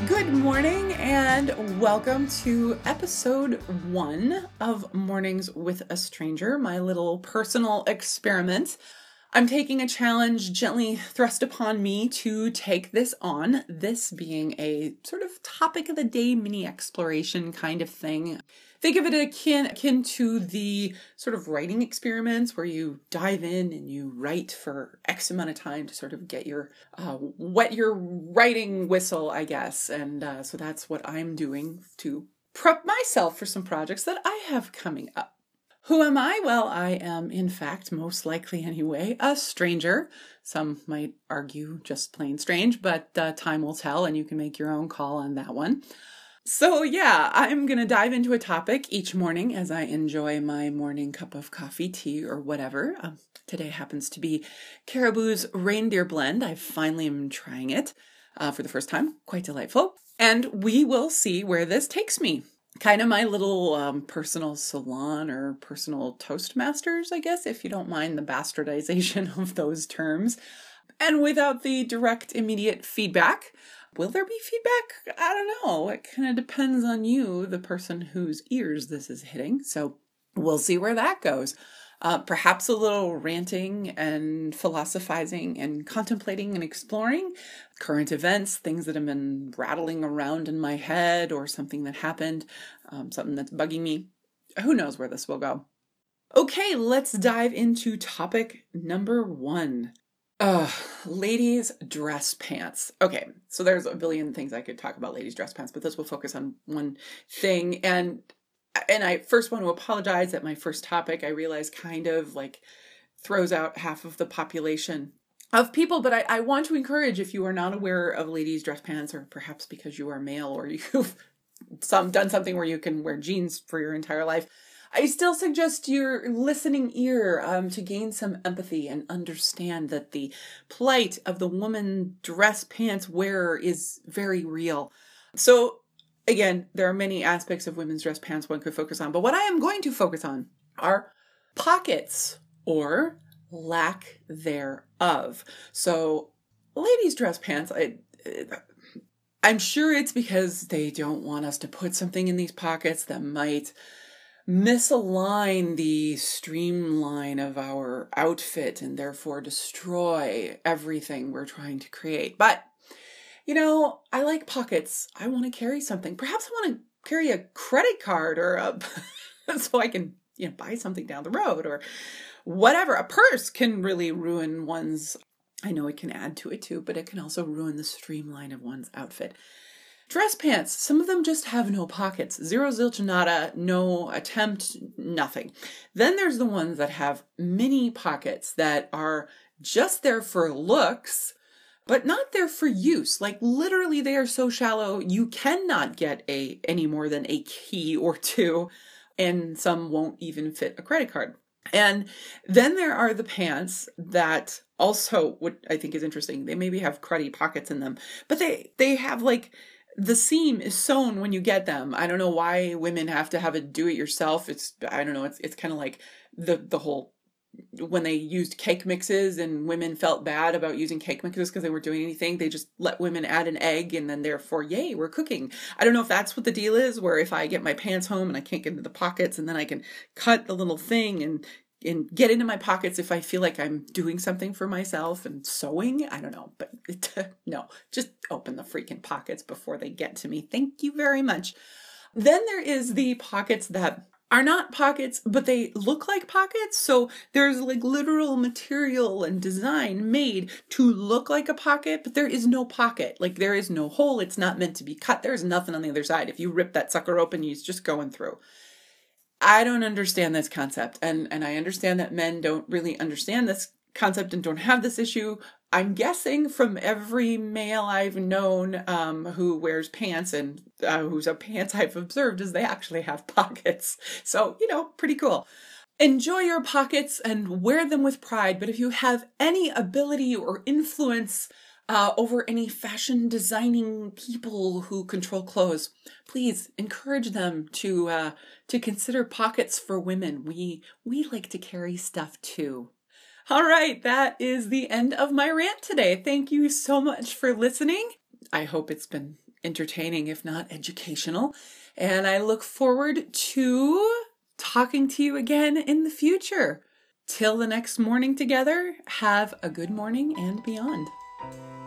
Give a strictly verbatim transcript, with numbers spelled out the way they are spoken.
Good morning and welcome to episode one of Mornings with a Stranger, my little personal experiment. I'm taking a challenge gently thrust upon me to take this on, this being a sort of topic of the day mini exploration kind of thing. Think of it akin, akin to the sort of writing experiments where you dive in and you write for X amount of time to sort of get your, uh, wet your writing whistle, I guess. And uh, so that's what I'm doing to prep myself for some projects that I have coming up. Who am I? Well, I am, in fact, most likely anyway, a stranger. Some might argue just plain strange, but uh, time will tell and you can make your own call on that one. So yeah, I'm going to dive into a topic each morning as I enjoy my morning cup of coffee, tea, or whatever. Um, today happens to be Caribou's Reindeer Blend. I finally am trying it uh, for the first time. Quite delightful. And we will see where this takes me. Kind of my little um, personal salon or personal Toastmasters, I guess, if you don't mind the bastardization of those terms. And without the direct, immediate feedback. Will there be feedback? I don't know. It kind of depends on you, the person whose ears this is hitting. So we'll see where that goes. Uh, perhaps a little ranting and philosophizing and contemplating and exploring current events, things that have been rattling around in my head or something that happened, um, something that's bugging me. Who knows where this will go? Okay, let's dive into topic number one. Uh, ladies' dress pants. Okay, so there's a billion things I could talk about ladies' dress pants, but this will focus on one thing. And and I first want to apologize that my first topic, I realize, kind of like throws out half of the population of people. But I, I want to encourage, if you are not aware of ladies' dress pants, or perhaps because you are male or you've some done something where you can wear jeans for your entire life, I still suggest your listening ear um, to gain some empathy and understand that the plight of the woman dress pants wearer is very real. So again, there are many aspects of women's dress pants one could focus on, but what I am going to focus on are pockets or lack thereof. So ladies' dress pants, I, I'm sure it's because they don't want us to put something in these pockets that might misalign the streamline of our outfit and therefore destroy everything we're trying to create. But, you know, I like pockets. I want to carry something. Perhaps I want to carry a credit card or a so I can, you know, buy something down the road or whatever. A purse can really ruin one's, I know it can add to it too, but it can also ruin the streamline of one's outfit. Dress pants, some of them just have no pockets. Zero zilch nada, no attempt, nothing. Then there's the ones that have mini pockets that are just there for looks, but not there for use. Like literally they are so shallow, you cannot get a any more than a key or two, and some won't even fit a credit card. And then there are the pants that also, what I think is interesting, they maybe have cruddy pockets in them, but they, they have like, the seam is sewn when you get them. I don't know why women have to have it do it yourself. It's, I don't know, it's it's kind of like the, the whole, when they used cake mixes and women felt bad about using cake mixes because they weren't doing anything, they just let women add an egg and then therefore, yay, we're cooking. I don't know if that's what the deal is, where if I get my pants home and I can't get into the pockets and then I can cut the little thing and and get into my pockets if I feel like I'm doing something for myself and sewing. I don't know, but it, no, just open the freaking pockets before they get to me. Thank you very much. Then there is the pockets that are not pockets, but they look like pockets. So there's like literal material and design made to look like a pocket, but there is no pocket. Like there is no hole. It's not meant to be cut. There's nothing on the other side. If you rip that sucker open, it's just going through. I don't understand this concept, and, and I understand that men don't really understand this concept and don't have this issue. I'm guessing from every male I've known um, who wears pants and uh, whose pants I've observed is they actually have pockets. So, you know, pretty cool. Enjoy your pockets and wear them with pride, but if you have any ability or influence Uh, over any fashion designing people who control clothes, please encourage them to uh, to consider pockets for women. We we like to carry stuff too. All right, that is the end of my rant today. Thank you so much for listening. I hope it's been entertaining, if not educational. And I look forward to talking to you again in the future. Till the next morning together, have a good morning and beyond.